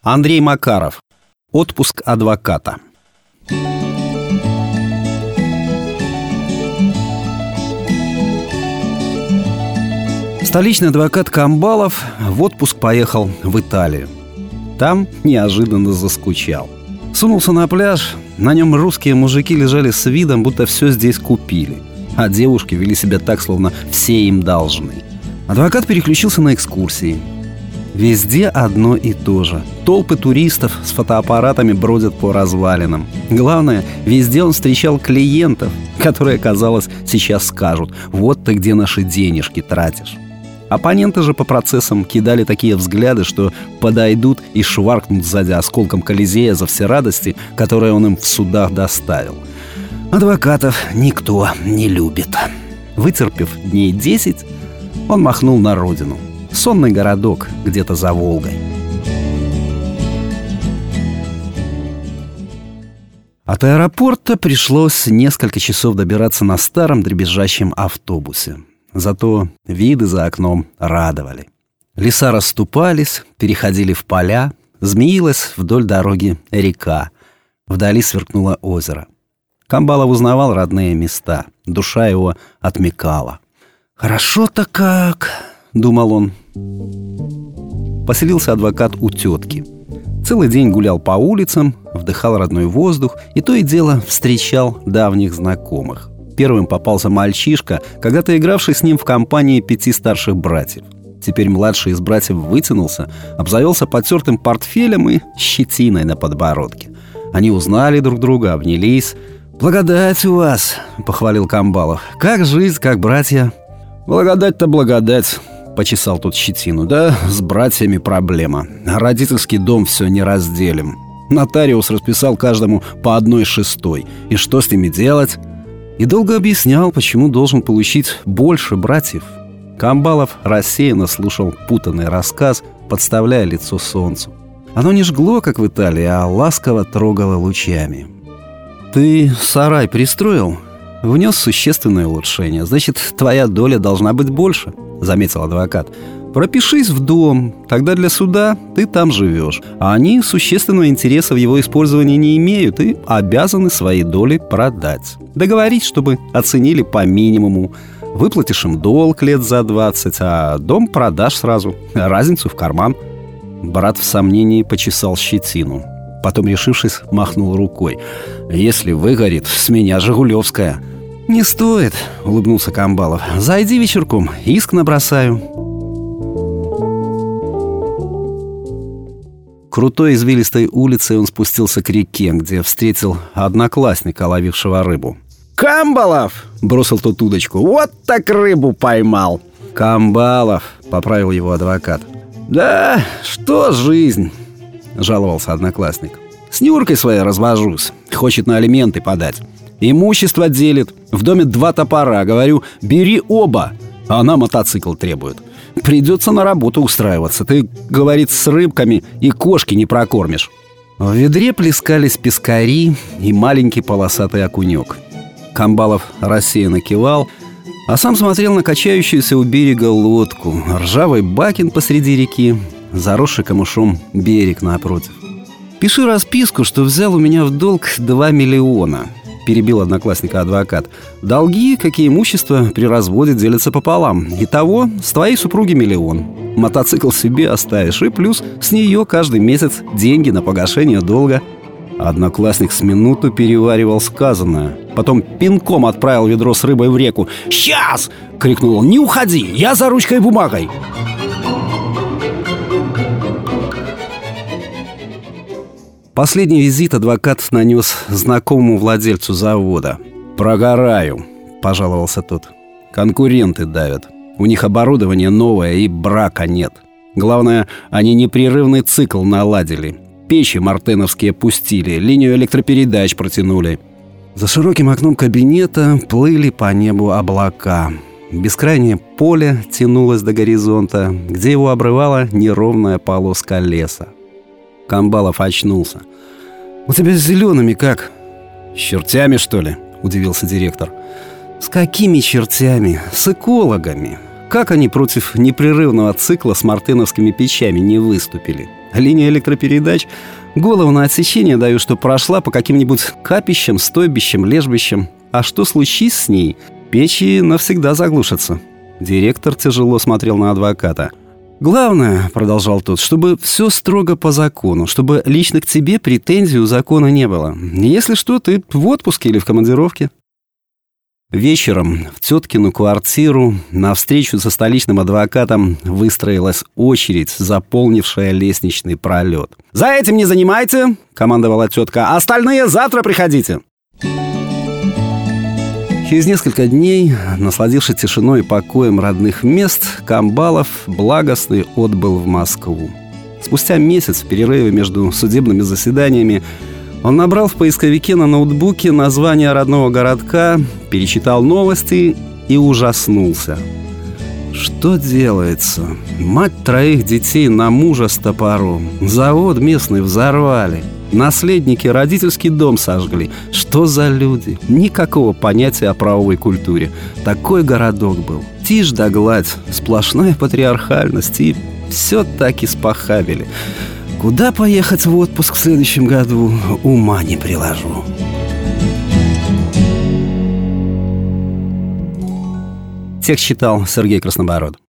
Андрей Макаров. Отпуск адвоката. Столичный адвокат Камбалов в отпуск поехал в Италию. Там неожиданно заскучал. Сунулся на пляж. На нем русские мужики лежали с видом, будто все здесь купили, а девушки вели себя так, словно все им должны. Адвокат переключился на экскурсии. Везде одно и то же. Толпы туристов с фотоаппаратами бродят по развалинам. Главное, везде он встречал клиентов, которые, казалось, сейчас скажут: «Вот ты где наши денежки тратишь». Оппоненты же по процессам кидали такие взгляды, что подойдут и шваркнут сзади осколком Колизея за все радости, которые он им в судах доставил. Адвокатов никто не любит. Вытерпев дней 10, он махнул на родину. Сонный городок где-то за Волгой. От аэропорта пришлось несколько часов добираться на старом дребезжащем автобусе. Зато виды за окном радовали. Леса расступались, переходили в поля, змеилась вдоль дороги река. Вдали сверкнуло озеро. Камбалов узнавал родные места. Душа его отмекала. «Хорошо-то как!» — думал он. Поселился адвокат у тетки. Целый день гулял по улицам, вдыхал родной воздух и то и дело встречал давних знакомых. Первым попался мальчишка, когда-то игравший с ним в компании 5 старших братьев. Теперь младший из братьев вытянулся, обзавелся потертым портфелем и щетиной на подбородке. Они узнали друг друга, обнялись. «Благодать у вас!» — похвалил Камбалов. «Как жизнь, как братья?» «Благодать-то благодать!» — почесал тут щетину. «Да, с братьями проблема. Родительский дом все не разделим. Нотариус расписал каждому по 1/6. И что с ними делать?» И долго объяснял, почему должен получить больше братьев. Камбалов рассеянно слушал путанный рассказ, подставляя лицо солнцу. Оно не жгло, как в Италии, а ласково трогало лучами. «Ты сарай пристроил? Внес существенное улучшение. Значит, твоя доля должна быть больше», — заметил адвокат. «Пропишись в дом, тогда для суда ты там живешь. А они существенного интереса в его использовании не имеют и обязаны свои доли продать. Договорить, чтобы оценили по минимуму. Выплатишь им долг лет за 20, а дом продашь сразу. Разницу в карман». Брат в сомнении почесал щетину. Потом, решившись, махнул рукой. «Если выгорит, с меня Жигулевская». «Не стоит», — улыбнулся Камбалов. «Зайди вечерком, иск набросаю». Крутой извилистой улицей он спустился к реке, где встретил одноклассника, ловившего рыбу. «Камбалов!» — бросил тот удочку. «Вот так рыбу поймал!» «Камбалов!» — поправил его адвокат. «Да, что жизнь!» — жаловался одноклассник. «С Нюркой своей развожусь. Хочет на алименты подать. Имущество делит. В доме 2 топора. Говорю, бери оба. А она мотоцикл требует. Придется на работу устраиваться. Ты, говорит, с рыбками и кошки не прокормишь». В ведре плескались пескари и маленький полосатый окунек. Камбалов рассеянно кивал, а сам смотрел на качающуюся у берега лодку, ржавый бакин посреди реки, заросший камышом берег напротив. «Пиши расписку, что взял у меня в долг 2 миллиона», — перебил одноклассника адвокат. «Долги, как и имущество, при разводе делятся пополам. Итого с твоей супруги 1 миллион. Мотоцикл себе оставишь, и плюс с нее каждый месяц деньги на погашение долга». Одноклассник с минуту переваривал сказанное. Потом пинком отправил ведро с рыбой в реку. «Сейчас!» — крикнул он. «Не уходи! Я за ручкой и бумагой!» Последний визит адвокат нанес знакомому владельцу завода. «Прогораю», — пожаловался тот. «Конкуренты давят. У них оборудование новое и брака нет. Главное, они непрерывный цикл наладили. Печи мартеновские пустили, линию электропередач протянули». За широким окном кабинета плыли по небу облака. Бескрайнее поле тянулось до горизонта, где его обрывала неровная полоска леса. Камбалов очнулся. «У тебя с зелеными как?» «С чертями, что ли?» — удивился директор. «С какими чертями? С экологами. Как они против непрерывного цикла с мартеновскими печами не выступили? Линия электропередач. Голову на отсечение даю, что прошла по каким-нибудь капищам, стойбищам, лежбищам. А что случись с ней, печи навсегда заглушатся». Директор тяжело смотрел на адвоката. «Главное, — продолжал тот, — чтобы все строго по закону, чтобы лично к тебе претензий у закона не было. Если что, ты в отпуске или в командировке». Вечером в теткину квартиру на встречу со столичным адвокатом выстроилась очередь, заполнившая лестничный пролет. «За этим не занимайте!» — командовала тетка. «Остальные завтра приходите!» Через несколько дней, насладившись тишиной и покоем родных мест, Камбалов благостный отбыл в Москву. Спустя месяц в перерыве между судебными заседаниями он набрал в поисковике на ноутбуке название родного городка, перечитал новости и ужаснулся. Что делается? Мать 3 детей на мужа с топором. Завод местный взорвали. Наследники родительский дом сожгли. Что за люди? Никакого понятия о правовой культуре. Такой городок был. Тишь да гладь, сплошная патриархальность. И все так испохабили. Куда поехать в отпуск в следующем году, ума не приложу. Текст читал Сергей Краснобород.